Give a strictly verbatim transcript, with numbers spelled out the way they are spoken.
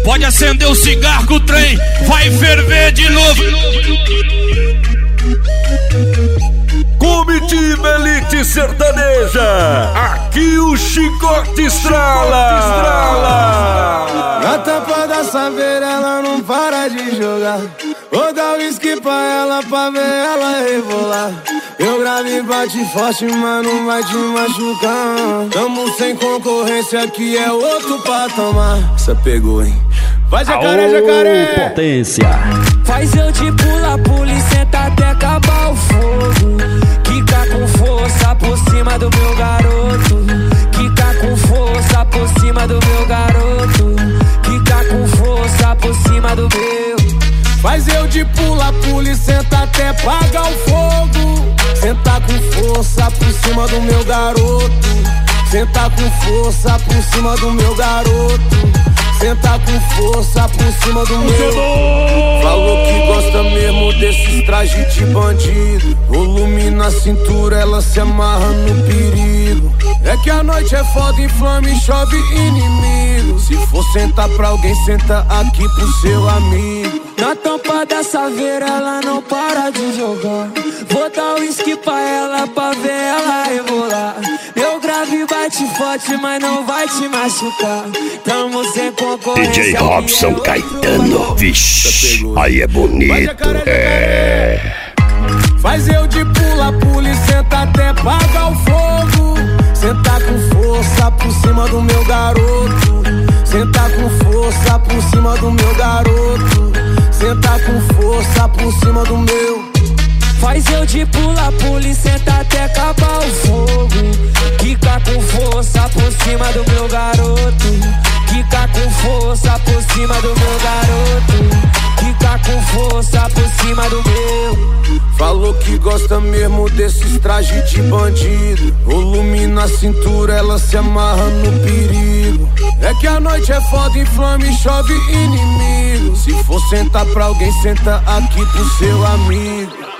Pode acender o cigarro que o trem vai ferver de novo. Comitiva Elite Sertaneja, aqui o chicote estrala, estrala. Na tampa da saveira ela não para de jogar. Vou dar uísque pra ela pra ver ela rebolar. Eu gravo e bate forte, mas não vai te machucar. Tamo sem concorrência, aqui é outro patamar. Cê pegou, hein? Vai jacaré, jacaré. Potência. Faz eu te pula, pula e senta até acabar o fogo. Quica com força por cima do meu garoto. Quica com força por cima do meu garoto. Quica com força por cima do meu. Faz eu de pula, pula e senta até apagar o fogo. Senta com força por cima do meu garoto. Senta com força por cima do meu garoto. Senta com força por cima do meu. Falou que gosta mesmo desses trajes de bandido. Volume na cintura, ela se amarra no perigo. É que a noite é foda, inflama e chove inimigo. Se for sentar pra alguém, senta aqui pro seu amigo. Na tampa da saveira ela não para de jogar. Vou dar uísque pra ela pra ver ela rebolar. Eu gravo e bate forte, mas não vai te machucar. Tamo sem concorrência. D J Robson Caetano, vixe, aí é bonito, é. Faz eu de pula, pula e senta até apagar o fogo. Senta com força por cima do meu garoto. Senta com força por cima do meu garoto. Senta com força por cima do meu. Faz eu de pula, pula e senta até acabar o fogo. Quica com força por cima do meu garoto. Quica com força por cima do meu garoto. Quica com força por cima do meu. Falou que gosta mesmo desses trajes de bandido. Volume na cintura, ela se amarra no perigo. É que a noite é foda, inflama e chove inimigo. Se for sentar pra alguém, senta aqui pro seu amigo.